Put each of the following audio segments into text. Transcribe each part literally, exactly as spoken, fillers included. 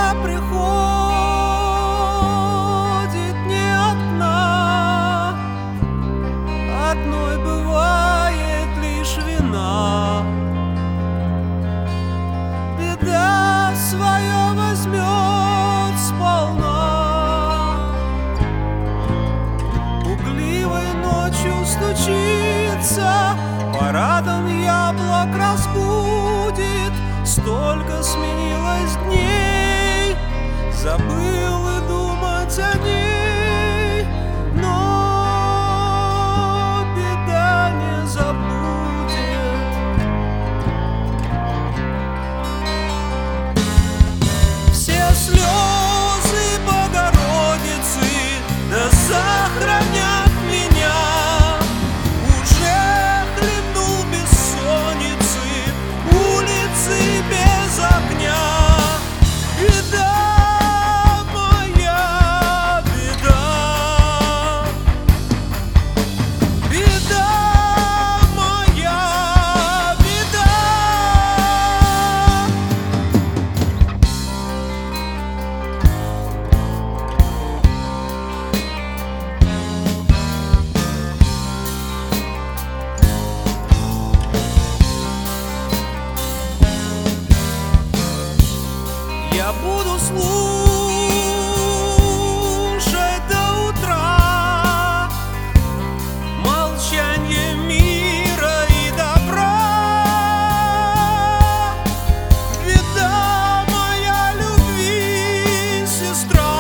Беда приходит не одна, одной бывает лишь вина. Беда свое возьмет сполна, пугливой ночью стучится, парадом яблок разбудит. Столько сменилось дней, забыл и думать о ней, но беда не забудет. Все слезы Богородицы да сохранят меня. Уже хлебнул бессонницы, улицы без огня. Беда моя, беда, беда моя, беда. Я буду слушать до утра молчанье мира и добра. Беда моя, любви сестра,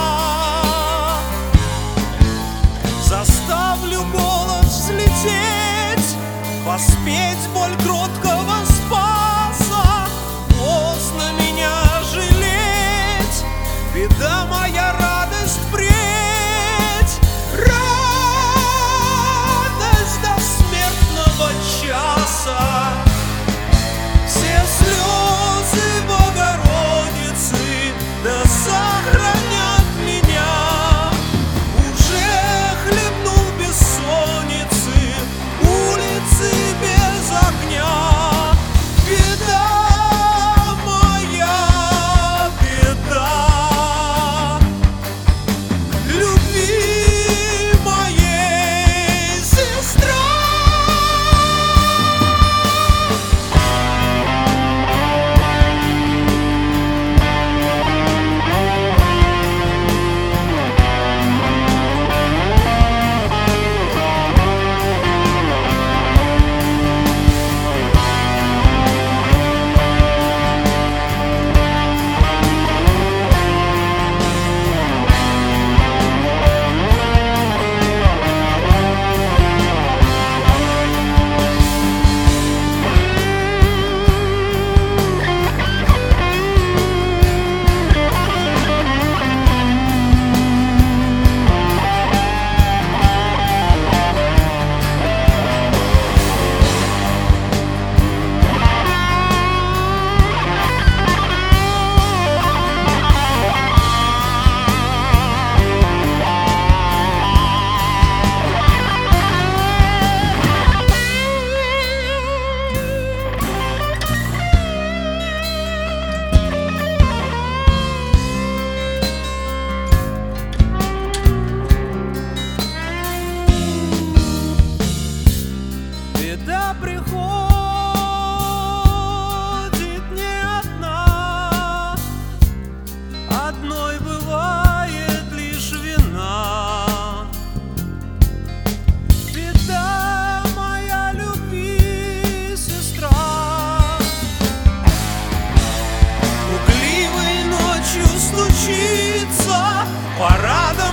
заставлю голос взлететь, поспеть боль кроткого спаса. Поздно меня жалеть, беда моя, радость впредь, радость до смертного часа. Все слезы Богородицы да сохранят меня. Уже хлебнул бессонницы, улицы без огня. Беда моя, беда, любви моей сестра. Беда приходит не одна, одной бывает лишь вина. Беда моя, любви сестра, пугливой ночью стучится, парадом